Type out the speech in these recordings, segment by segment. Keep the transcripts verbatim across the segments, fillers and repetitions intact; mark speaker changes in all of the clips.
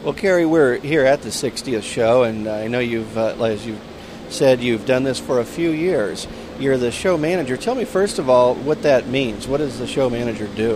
Speaker 1: Well, Carrie, we're here at the sixtieth show, and I know you've, uh, as you said, you've done this for a few years. You're the show manager. Tell me, first of all, what that means. What does the show manager do?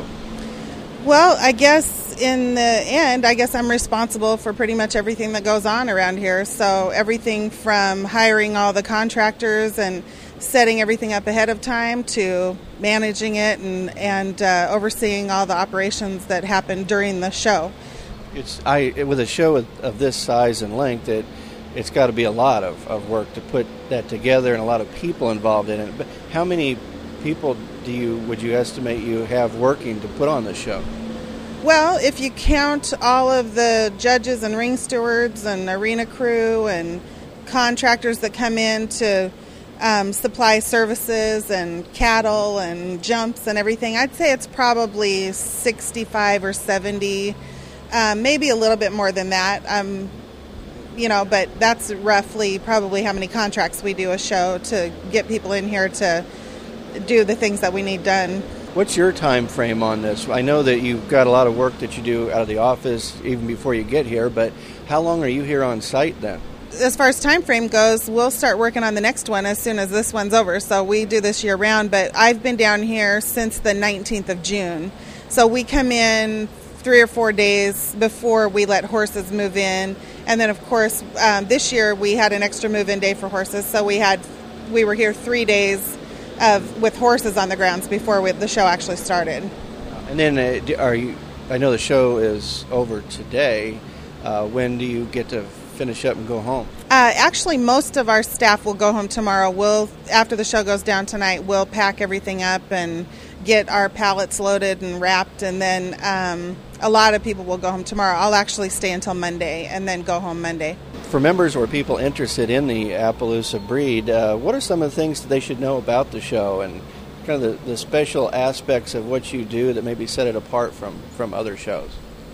Speaker 2: Well, I guess in the end, I guess I'm responsible for pretty much everything that goes on around here. So everything from hiring all the contractors and setting everything up ahead of time to managing it and, and uh, overseeing all the operations that happen during the show.
Speaker 1: It's I with a show of, of this size and length, it it's got to be a lot of, of work to put that together and a lot of people involved in it. But how many people do you would you estimate you have working to put on the show?
Speaker 2: Well, if you count all of the judges and ring stewards and arena crew and contractors that come in to um, supply services and cattle and jumps and everything, I'd say it's probably sixty-five or seventy. Um, maybe a little bit more than that, um, you know, but that's roughly probably how many contracts we do a show to get people in here to do the things that we need done.
Speaker 1: What's your time frame on this? I know that you've got a lot of work that you do out of the office even before you get here, but how long are you here on site then?
Speaker 2: As far as time frame goes, we'll start working on the next one as soon as this one's over. So we do this year round, but I've been down here since the nineteenth of June. So we come in three or four days before we let horses move in, and then of course um, this year we had an extra move-in day for horses, so we had we were here three days of with horses on the grounds before we, the show actually started.
Speaker 1: And then uh, are you? I know the show is over today. Uh, when do you get to finish up and go home?
Speaker 2: Uh, actually, most of our staff will go home tomorrow. We'll after the show goes down tonight, we'll pack everything up and get our pallets loaded and wrapped, and then um, a lot of people will go home tomorrow. I'll actually stay until Monday and then go home Monday.
Speaker 1: For members or people interested in the Appaloosa breed, uh, what are some of the things that they should know about the show and kind of the, the special aspects of what you do that maybe set it apart from, from other shows?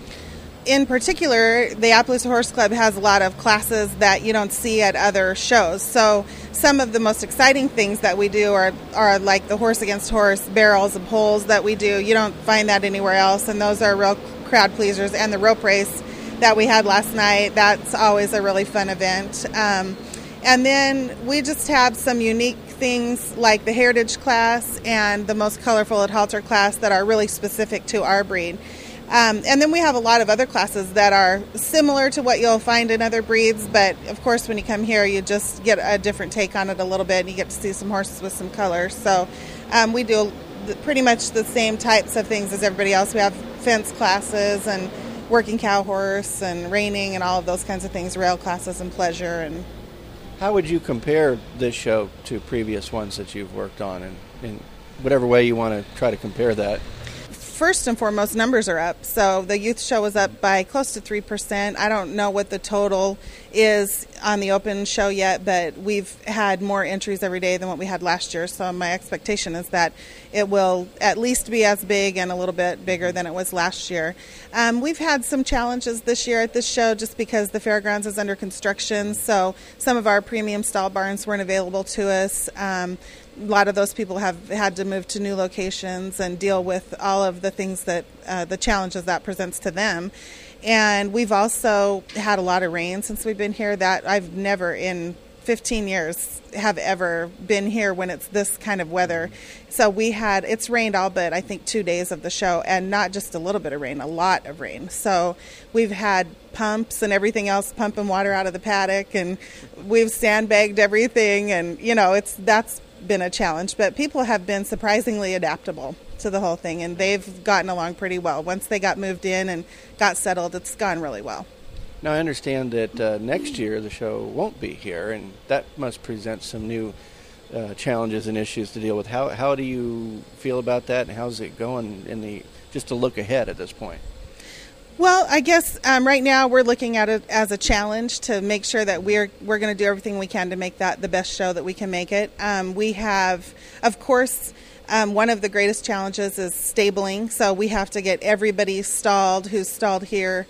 Speaker 2: In particular, the Appaloosa Horse Club has a lot of classes that you don't see at other shows. So some of the most exciting things that we do are, are like the horse against horse barrels and poles that we do. You don't find that anywhere else, and those are real crowd pleasers. And the rope race that we had last night, that's always a really fun event. Um, and then we just have some unique things like the Heritage class and the most colorful at halter class that are really specific to our breed. Um, and then we have a lot of other classes that are similar to what you'll find in other breeds, but of course when you come here you just get a different take on it a little bit, and you get to see some horses with some color. So um, we do pretty much the same types of things as everybody else. We have fence classes and working cow horse and reining and all of those kinds of things, rail classes and pleasure. And
Speaker 1: how would you compare this show to previous ones that you've worked on, and in whatever way you want to try to compare that?
Speaker 2: First and foremost, numbers are up. So the youth show was up by close to three percent. I don't know what the total is on the open show yet, but we've had more entries every day than what we had last year. So my expectation is that it will at least be as big and a little bit bigger than it was last year. Um, we've had some challenges this year at this show just because the fairgrounds is under construction. So some of our premium stall barns weren't available to us. Um, A lot of those people have had to move to new locations and deal with all of the things that, uh, the challenges that presents to them. And we've also had a lot of rain since we've been here. That I've never in fifteen years have ever been here when it's this kind of weather. So we had, it's rained all but I think two days of the show, and not just a little bit of rain, a lot of rain. So we've had pumps and everything else pumping water out of the paddock, and we've sandbagged everything, and you know, it's that's been a challenge, but people have been surprisingly adaptable to the whole thing, and they've gotten along pretty well. Once they got moved in and got settled, it's gone really well.
Speaker 1: Now, I understand that uh, next year the show won't be here, and that must present some new uh, challenges and issues to deal with. How how do you feel about that, and how's it going in the just to look ahead at this point?
Speaker 2: Well, I guess um, right now we're looking at it as a challenge to make sure that we're we're going to do everything we can to make that the best show that we can make it. Um, we have, of course, um, one of the greatest challenges is stabling. So we have to get everybody stalled who's stalled here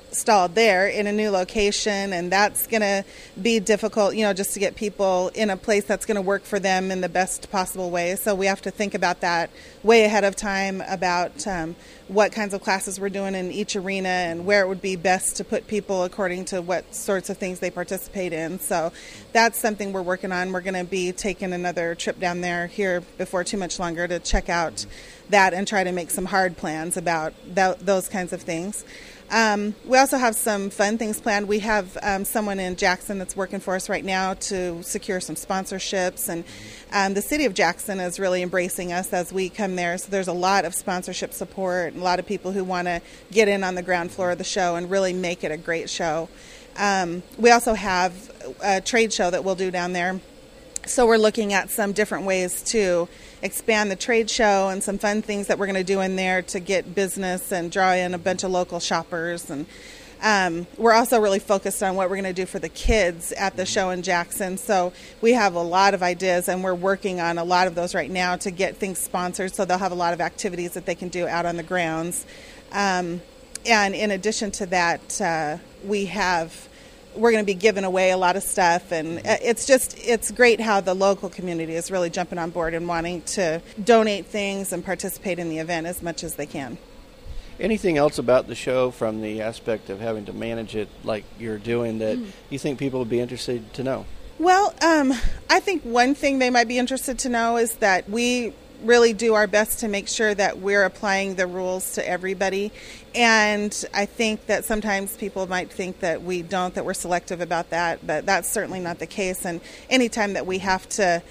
Speaker 2: installed there in a new location, and that's going to be difficult, you know, just to get people in a place that's going to work for them in the best possible way. So we have to think about that way ahead of time, about um, what kinds of classes we're doing in each arena and where it would be best to put people according to what sorts of things they participate in. So that's something we're working on. We're going to be taking another trip down there here before too much longer to check out that and try to make some hard plans about th- those kinds of things. Um, we also have some fun things planned. We have um, someone in Jackson that's working for us right now to secure some sponsorships, and um, the city of Jackson is really embracing us as we come there. So there's a lot of sponsorship support, and a lot of people who want to get in on the ground floor of the show and really make it a great show. Um, we also have a trade show that we'll do down there. So we're looking at some different ways to expand the trade show and some fun things that we're going to do in there to get business and draw in a bunch of local shoppers. And um, we're also really focused on what we're going to do for the kids at the show in Jackson. So we have a lot of ideas, and we're working on a lot of those right now to get things sponsored, so they'll have a lot of activities that they can do out on the grounds. Um, and in addition to that, uh, we have... we're going to be giving away a lot of stuff, and it's just, it's great how the local community is really jumping on board and wanting to donate things and participate in the event as much as they can.
Speaker 1: Anything else about the show from the aspect of having to manage it like you're doing that mm. you think people would be interested to know? Well,
Speaker 2: um, I think one thing they might be interested to know is that we really do our best to make sure that we're applying the rules to everybody. And I think that sometimes people might think that we don't, that we're selective about that, but that's certainly not the case. And anytime that we have to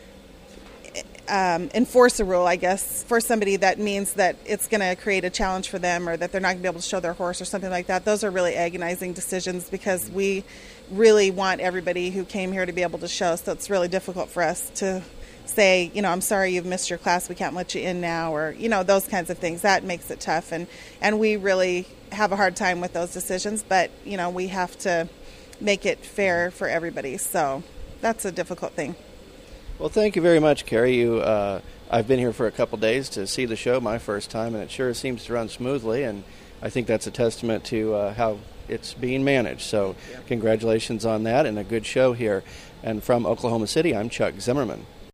Speaker 2: um, enforce a rule, I guess, for somebody that means that it's going to create a challenge for them, or that they're not going to be able to show their horse or something like that, those are really agonizing decisions, because we really want everybody who came here to be able to show. So it's really difficult for us to say, you know, I'm sorry you've missed your class, we can't let you in now, or, you know, those kinds of things. That makes it tough, and, and we really have a hard time with those decisions, but, you know, we have to make it fair for everybody, so that's a difficult thing.
Speaker 1: Well, thank you very much, Carrie. You, uh, I've been here for a couple days to see the show, my first time, and it sure seems to run smoothly, and I think that's a testament to uh, how it's being managed, so yeah. Congratulations on that, and a good show here. And from Oklahoma City, I'm Chuck Zimmerman.